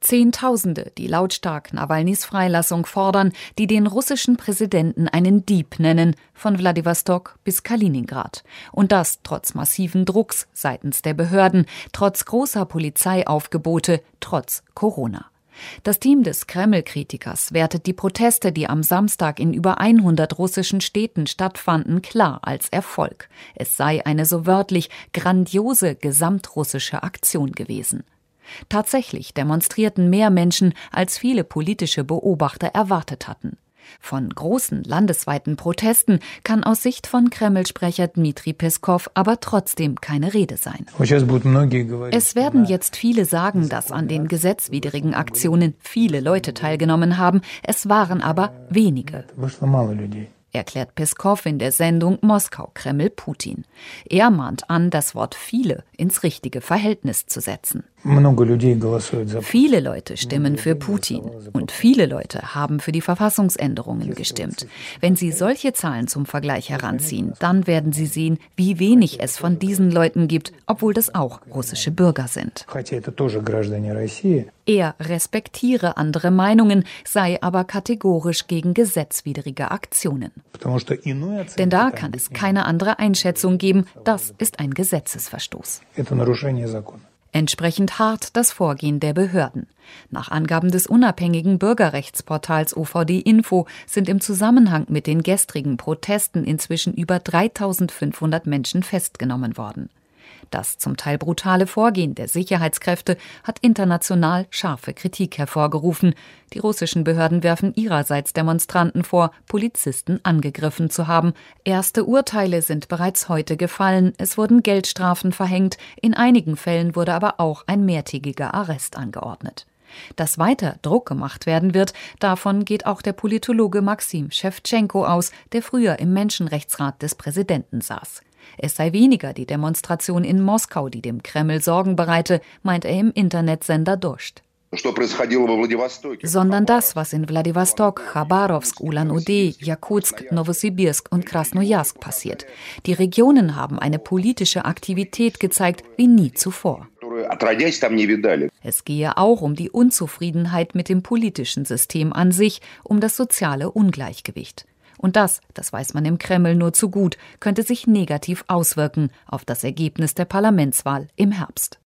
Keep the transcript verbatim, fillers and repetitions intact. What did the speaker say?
Zehntausende, die lautstark Nawalnys Freilassung fordern, die den russischen Präsidenten einen Dieb nennen, von Wladiwostok bis Kaliningrad. Und das trotz massiven Drucks seitens der Behörden, trotz großer Polizeiaufgebote, trotz Corona. Das Team des Kreml-Kritikers wertet die Proteste, die am Samstag in über hundert russischen Städten stattfanden, klar als Erfolg. Es sei eine so wörtlich grandiose gesamtrussische Aktion gewesen. Tatsächlich demonstrierten mehr Menschen, als viele politische Beobachter erwartet hatten. Von großen landesweiten Protesten kann aus Sicht von Kreml-Sprecher Dmitri Peskow aber trotzdem keine Rede sein. Es werden jetzt viele sagen, dass an den gesetzwidrigen Aktionen viele Leute teilgenommen haben, es waren aber wenige, erklärt Peskow in der Sendung Moskau Kreml Putin. Er mahnt an, das Wort viele ins richtige Verhältnis zu setzen. Viele Leute stimmen für Putin und viele Leute haben für die Verfassungsänderungen gestimmt. Wenn Sie solche Zahlen zum Vergleich heranziehen, dann werden Sie sehen, wie wenig es von diesen Leuten gibt, obwohl das auch russische Bürger sind. Er respektiere andere Meinungen, sei aber kategorisch gegen gesetzwidrige Aktionen. Denn da kann es keine andere Einschätzung geben, das ist ein Gesetzesverstoß. Entsprechend hart das Vorgehen der Behörden. Nach Angaben des unabhängigen Bürgerrechtsportals O V D Info sind im Zusammenhang mit den gestrigen Protesten inzwischen über dreitausendfünfhundert Menschen festgenommen worden. Das zum Teil brutale Vorgehen der Sicherheitskräfte hat international scharfe Kritik hervorgerufen. Die russischen Behörden werfen ihrerseits Demonstranten vor, Polizisten angegriffen zu haben. Erste Urteile sind bereits heute gefallen. Es wurden Geldstrafen verhängt. In einigen Fällen wurde aber auch ein mehrtägiger Arrest angeordnet. Dass weiter Druck gemacht werden wird, davon geht auch der Politologe Maxim Schewtschenko aus, der früher im Menschenrechtsrat des Präsidenten saß. Es sei weniger die Demonstration in Moskau, die dem Kreml Sorgen bereite, meint er im Internetsender Dost. Sondern das, was in Wladiwostok, Chabarowsk, Ulan-Ude, Jakutsk, Nowosibirsk und Krasnojarsk passiert. Die Regionen haben eine politische Aktivität gezeigt wie nie zuvor. Es gehe auch um die Unzufriedenheit mit dem politischen System an sich, um das soziale Ungleichgewicht. Und das, das weiß man im Kreml nur zu gut, könnte sich negativ auswirken auf das Ergebnis der Parlamentswahl im Herbst.